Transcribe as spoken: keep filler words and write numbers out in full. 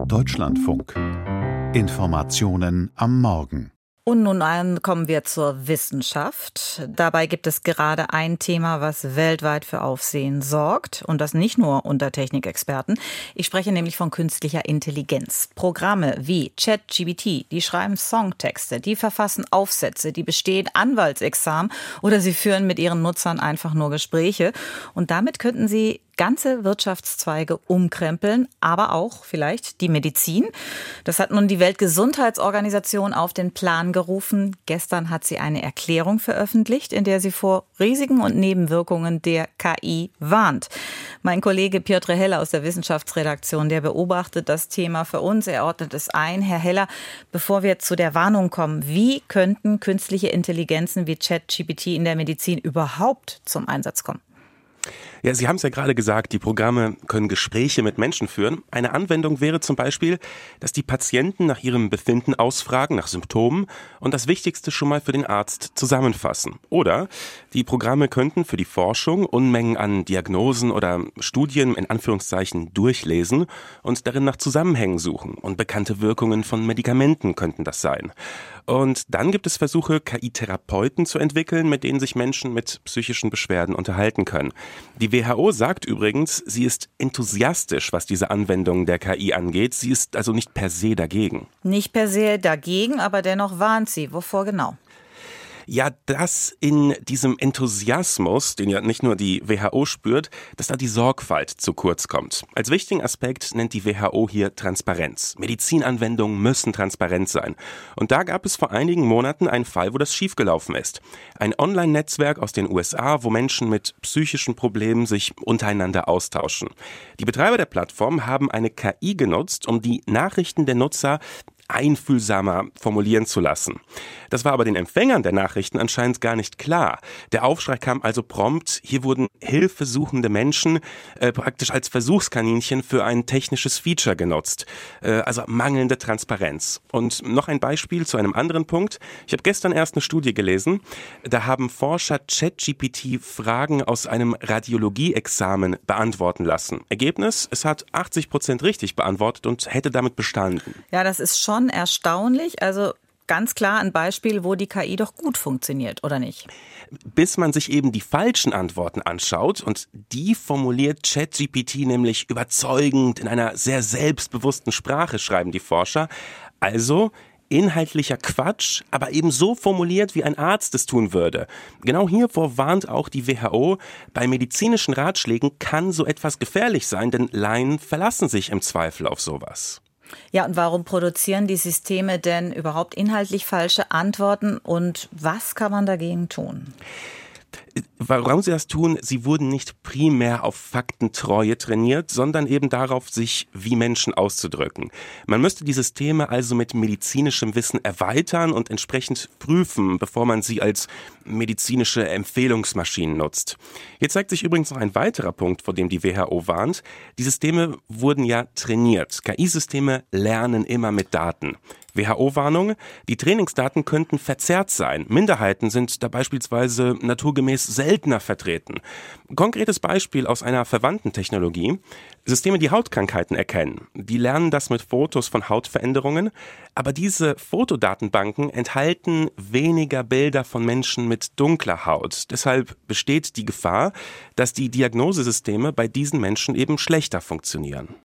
Deutschlandfunk. Informationen am Morgen. Und nun ein, kommen wir zur Wissenschaft. Dabei gibt es gerade ein Thema, was weltweit für Aufsehen sorgt. Und das nicht nur unter Technikexperten. Ich spreche nämlich von künstlicher Intelligenz. Programme wie ChatGPT, die schreiben Songtexte, die verfassen Aufsätze, die bestehen Anwaltsexamen oder sie führen mit ihren Nutzern einfach nur Gespräche. Und damit könnten sie ganze Wirtschaftszweige umkrempeln, aber auch vielleicht die Medizin. Das hat nun die Weltgesundheitsorganisation auf den Plan gerufen. Gestern hat sie eine Erklärung veröffentlicht, in der sie vor Risiken und Nebenwirkungen der K I warnt. Mein Kollege Piotr Heller aus der Wissenschaftsredaktion, der beobachtet das Thema für uns, er ordnet es ein. Herr Heller, bevor wir zu der Warnung kommen, wie könnten künstliche Intelligenzen wie ChatGPT in der Medizin überhaupt zum Einsatz kommen? Ja, Sie haben es ja gerade gesagt, die Programme können Gespräche mit Menschen führen. Eine Anwendung wäre zum Beispiel, dass die Patienten nach ihrem Befinden ausfragen, nach Symptomen und das Wichtigste schon mal für den Arzt zusammenfassen. Oder die Programme könnten für die Forschung Unmengen an Diagnosen oder Studien in Anführungszeichen durchlesen und darin nach Zusammenhängen suchen. Und bekannte Wirkungen von Medikamenten könnten das sein. Und dann gibt es Versuche, K I-Therapeuten zu entwickeln, mit denen sich Menschen mit psychischen Beschwerden unterhalten können. Die W H O sagt übrigens, sie ist enthusiastisch, was diese Anwendung der K I angeht. Sie ist also nicht per se dagegen. Nicht per se dagegen, aber dennoch warnt sie. Wovor genau? Ja, dass in diesem Enthusiasmus, den ja nicht nur die W H O spürt, dass da die Sorgfalt zu kurz kommt. Als wichtigen Aspekt nennt die W H O hier Transparenz. Medizinanwendungen müssen transparent sein. Und da gab es vor einigen Monaten einen Fall, wo das schiefgelaufen ist. Ein Online-Netzwerk aus den U S A, wo Menschen mit psychischen Problemen sich untereinander austauschen. Die Betreiber der Plattform haben eine K I genutzt, um die Nachrichten der Nutzer einfühlsamer formulieren zu lassen. Das war aber den Empfängern der Nachrichten anscheinend gar nicht klar. Der Aufschrei kam also prompt, hier wurden hilfesuchende Menschen äh, praktisch als Versuchskaninchen für ein technisches Feature genutzt. Äh, also mangelnde Transparenz. Und noch ein Beispiel zu einem anderen Punkt. Ich habe gestern erst eine Studie gelesen, da haben Forscher ChatGPT Fragen aus einem Radiologieexamen beantworten lassen. Ergebnis, es hat achtzig Prozent richtig beantwortet und hätte damit bestanden. Ja, das ist schon erstaunlich, also ganz klar ein Beispiel, wo die K I doch gut funktioniert, oder nicht? Bis man sich eben die falschen Antworten anschaut und die formuliert ChatGPT nämlich überzeugend in einer sehr selbstbewussten Sprache, schreiben die Forscher. Also inhaltlicher Quatsch, aber eben so formuliert, wie ein Arzt es tun würde. Genau hiervor warnt auch die W H O. Bei medizinischen Ratschlägen kann so etwas gefährlich sein, denn Laien verlassen sich im Zweifel auf sowas. Ja, und warum produzieren die Systeme denn überhaupt inhaltlich falsche Antworten und was kann man dagegen tun? Warum sie das tun, sie wurden nicht primär auf Faktentreue trainiert, sondern eben darauf, sich wie Menschen auszudrücken. Man müsste die Systeme also mit medizinischem Wissen erweitern und entsprechend prüfen, bevor man sie als medizinische Empfehlungsmaschinen nutzt. Jetzt zeigt sich übrigens noch ein weiterer Punkt, vor dem die W H O warnt. Die Systeme wurden ja trainiert. K I-Systeme lernen immer mit Daten. W H O-Warnung, die Trainingsdaten könnten verzerrt sein. Minderheiten sind da beispielsweise naturgemäß seltener vertreten. Konkretes Beispiel aus einer verwandten Technologie. Systeme, die Hautkrankheiten erkennen. Die lernen das mit Fotos von Hautveränderungen. Aber diese Fotodatenbanken enthalten weniger Bilder von Menschen mit dunkler Haut. Deshalb besteht die Gefahr, dass die Diagnosesysteme bei diesen Menschen eben schlechter funktionieren.